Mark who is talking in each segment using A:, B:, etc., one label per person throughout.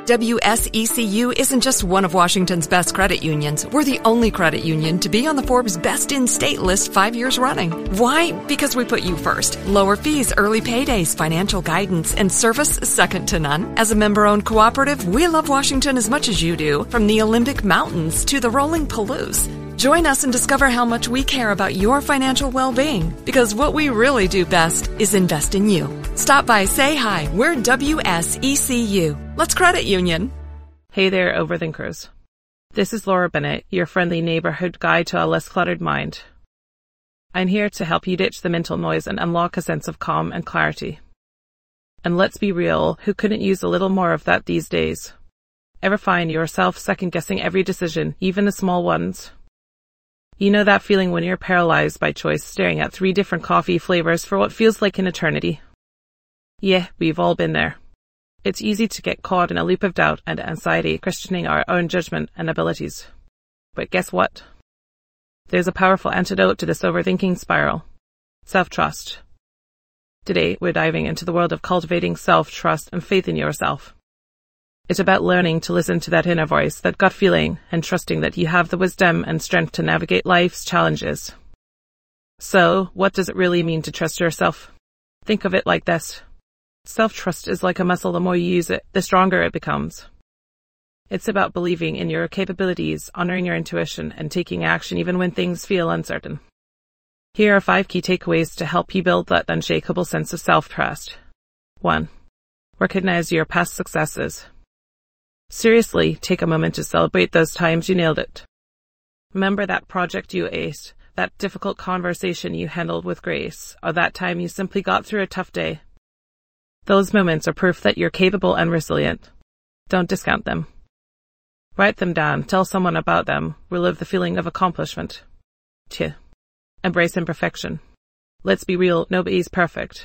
A: WSECU isn't just one of Washington's best credit unions. We're the only credit union to be on the Forbes Best in State list 5 years running. Why? Because we put you first. Lower fees, early paydays, financial guidance, and service second to none. As a member-owned cooperative, we love Washington as much as you do, from the Olympic Mountains to the rolling Palouse. Join us and discover how much we care about your financial well-being, because what we really do best is invest in you. Stop by, say hi. We're WSECU. Let's credit union.
B: Hey there, overthinkers. This is Laura Bennett, your friendly neighborhood guide to a less cluttered mind. I'm here to help you ditch the mental noise and unlock a sense of calm and clarity. And let's be real, who couldn't use a little more of that these days? Ever find yourself second-guessing every decision, even the small ones? You know that feeling when you're paralyzed by choice, staring at 3 different coffee flavors for what feels like an eternity? Yeah, we've all been there. It's easy to get caught in a loop of doubt and anxiety, questioning our own judgment and abilities. But guess what? There's a powerful antidote to this overthinking spiral. Self-trust. Today, we're diving into the world of cultivating self-trust and faith in yourself. It's about learning to listen to that inner voice, that gut feeling, and trusting that you have the wisdom and strength to navigate life's challenges. So, what does it really mean to trust yourself? Think of it like this. Self-trust is like a muscle. The more you use it, the stronger it becomes. It's about believing in your capabilities, honoring your intuition, and taking action even when things feel uncertain. Here are 5 key takeaways to help you build that unshakable sense of self-trust. 1. Recognize your past successes. Seriously, take a moment to celebrate those times you nailed it. Remember that project you aced, that difficult conversation you handled with grace, or that time you simply got through a tough day. Those moments are proof that you're capable and resilient. Don't discount them. Write them down, tell someone about them, relive the feeling of accomplishment. 2. Embrace imperfection. Let's be real, nobody's perfect.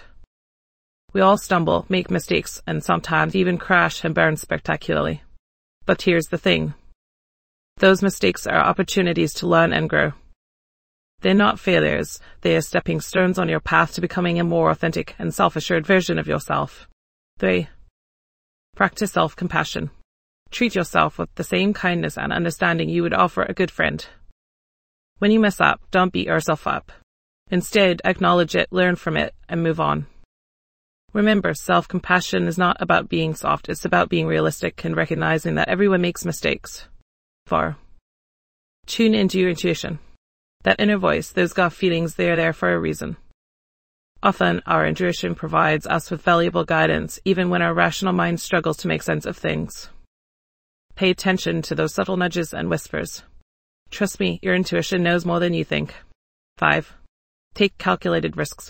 B: We all stumble, make mistakes, and sometimes even crash and burn spectacularly. But here's the thing. Those mistakes are opportunities to learn and grow. They're not failures, they are stepping stones on your path to becoming a more authentic and self-assured version of yourself. 3. Practice self-compassion. Treat yourself with the same kindness and understanding you would offer a good friend. When you mess up, don't beat yourself up. Instead, acknowledge it, learn from it, and move on. Remember, self-compassion is not about being soft, it's about being realistic and recognizing that everyone makes mistakes. 4. Tune into your intuition. That inner voice, those gut feelings, they're there for a reason. Often, our intuition provides us with valuable guidance, even when our rational mind struggles to make sense of things. Pay attention to those subtle nudges and whispers. Trust me, your intuition knows more than you think. 5. Take calculated risks.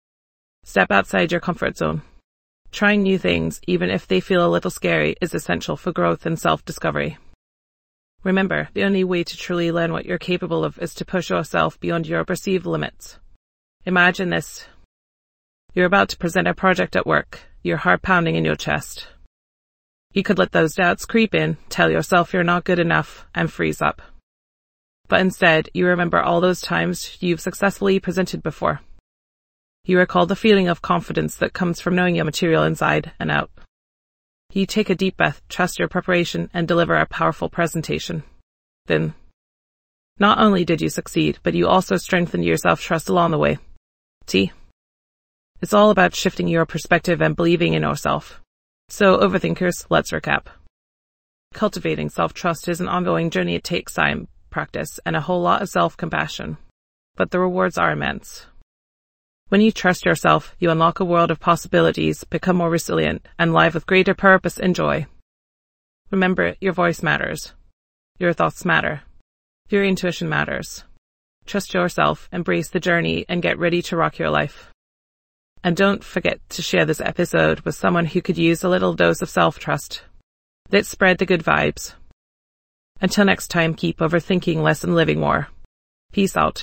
B: Step outside your comfort zone. Trying new things, even if they feel a little scary, is essential for growth and self-discovery. Remember, the only way to truly learn what you're capable of is to push yourself beyond your perceived limits. Imagine this. You're about to present a project at work, your heart pounding in your chest. You could let those doubts creep in, tell yourself you're not good enough, and freeze up. But instead, you remember all those times you've successfully presented before. You recall the feeling of confidence that comes from knowing your material inside and out. You take a deep breath, trust your preparation, and deliver a powerful presentation. Then, not only did you succeed, but you also strengthened your self-trust along the way. See? It's all about shifting your perspective and believing in yourself. So, overthinkers, let's recap. Cultivating self-trust is an ongoing journey. It takes time, practice, and a whole lot of self-compassion. But the rewards are immense. When you trust yourself, you unlock a world of possibilities, become more resilient, and live with greater purpose and joy. Remember, your voice matters. Your thoughts matter. Your intuition matters. Trust yourself, embrace the journey, and get ready to rock your life. And don't forget to share this episode with someone who could use a little dose of self-trust. Let's spread the good vibes. Until next time, keep overthinking less and living more. Peace out.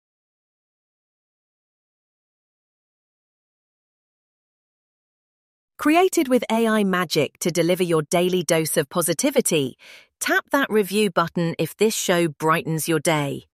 C: Created with AI magic to deliver your daily dose of positivity, tap that review button if this show brightens your day.